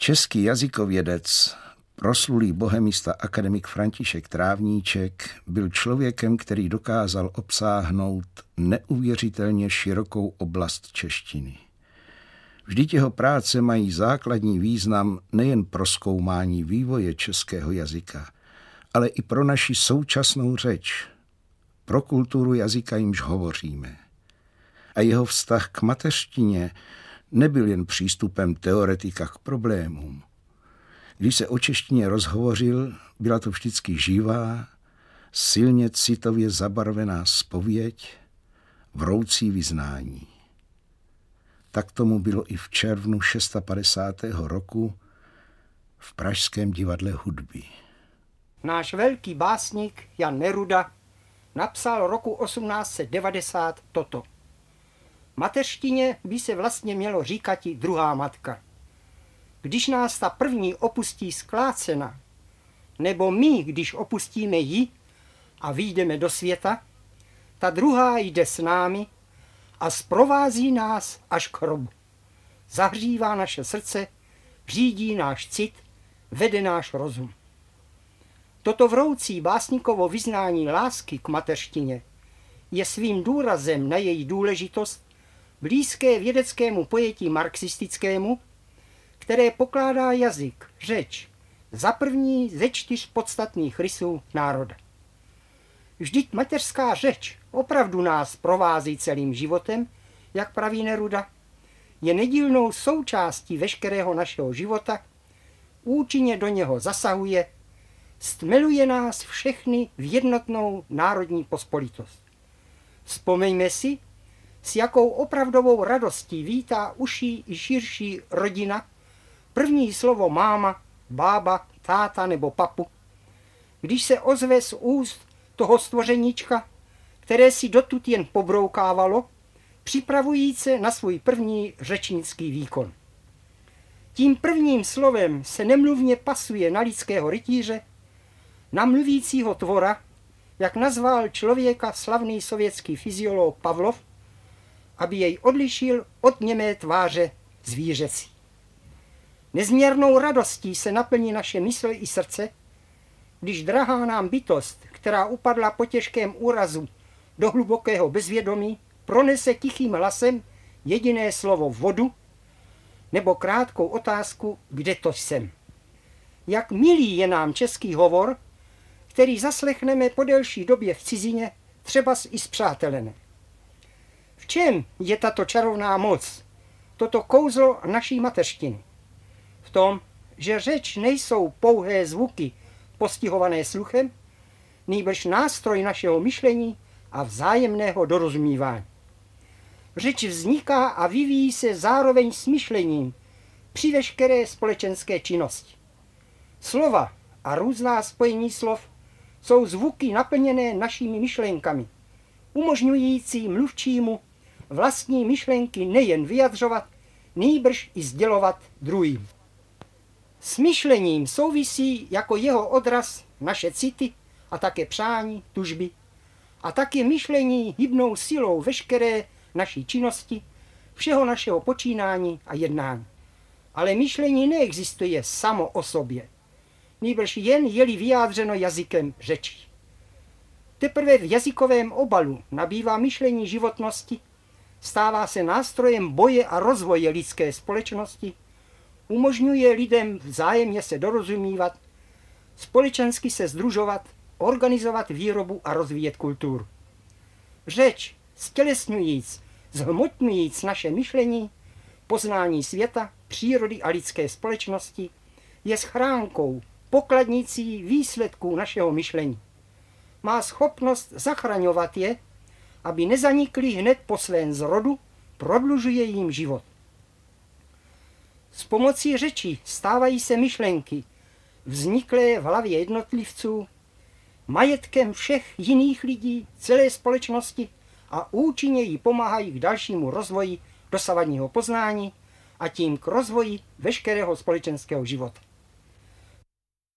Český jazykovědec, proslulý bohemista akademik František Trávníček byl člověkem, který dokázal obsáhnout neuvěřitelně širokou oblast češtiny. Vždyť jeho práce mají základní význam nejen pro zkoumání vývoje českého jazyka, ale i pro naši současnou řeč, pro kulturu jazyka, jimž hovoříme. A jeho vztah k mateřštině nebyl jen přístupem teoretika k problémům. Když se o češtině rozhovořil, byla to vždycky živá, silně citově zabarvená zpověď, vroucí vyznání. Tak tomu bylo i v červnu 650. roku v Pražském divadle hudby. Náš velký básník Jan Neruda napsal roku 1890 toto. Mateřštině by se vlastně mělo říkati druhá matka. Když nás ta první opustí sklácena, nebo my, když opustíme ji a vyjdeme do světa, ta druhá jde s námi a zprovází nás až k hrobu. Zahřívá naše srdce, řídí náš cit, vede náš rozum. Toto vroucí básníkovo vyznání lásky k mateřštině je svým důrazem na její důležitost blízké vědeckému pojetí marxistickému, které pokládá jazyk, řeč, za první ze 4 podstatných rysů národa. Vždyť mateřská řeč opravdu nás provází celým životem, jak praví Neruda, je nedílnou součástí veškerého našeho života, účinně do něho zasahuje, stmeluje nás všechny v jednotnou národní pospolitost. Vzpomeňme si, s jakou opravdovou radostí vítá uší i širší rodina první slovo máma, bába, táta nebo papu, když se ozve z úst toho stvořeníčka, které si dotud jen pobroukávalo, připravujíc se na svůj první řečnický výkon. Tím prvním slovem se nemluvně pasuje na lidského rytíře, na mluvícího tvora, jak nazval člověka slavný sovětský fyziolog Pavlov, aby jej odlišil od němé tváře zvířecí. Nezměrnou radostí se naplní naše mysl i srdce, když drahá nám bytost, která upadla po těžkém úrazu do hlubokého bezvědomí, pronese tichým hlasem jediné slovo vodu nebo krátkou otázku, kde to jsem. Jak milý je nám český hovor, který zaslechneme po delší době v cizině, třebas i spřátelené. V čem je tato čarovná moc, toto kouzlo naší mateřštiny? V tom, že řeč nejsou pouhé zvuky postihované sluchem, nýbrž nástroj našeho myšlení a vzájemného dorozumívání. Řeč vzniká a vyvíjí se zároveň s myšlením při veškeré společenské činnosti. Slova a různá spojení slov jsou zvuky naplněné našimi myšlenkami, umožňující mluvčímu vlastní myšlenky nejen vyjadřovat, nýbrž i sdělovat druhým. S myšlením souvisí jako jeho odraz naše city a také přání, tužby a také myšlení hybnou silou veškeré naší činnosti, všeho našeho počínání a jednání. Ale myšlení neexistuje samo o sobě, nýbrž jen je-li vyjádřeno jazykem řečí. Teprve v jazykovém obalu nabývá myšlení životnosti, stává se nástrojem boje a rozvoje lidské společnosti, umožňuje lidem vzájemně se dorozumívat, společensky se sdružovat, organizovat výrobu a rozvíjet kulturu. Řeč, stělesňujíc, zhmotňujíc naše myšlení, poznání světa, přírody a lidské společnosti, je schránkou, pokladnicí výsledků našeho myšlení. Má schopnost zachraňovat je, aby nezanikly hned po svém zrodu, prodlužuje jim život. S pomocí řeči stávají se myšlenky, vzniklé v hlavě jednotlivců, majetkem všech jiných lidí, celé společnosti a účinně jí pomáhají k dalšímu rozvoji dosavadního poznání a tím k rozvoji veškerého společenského života.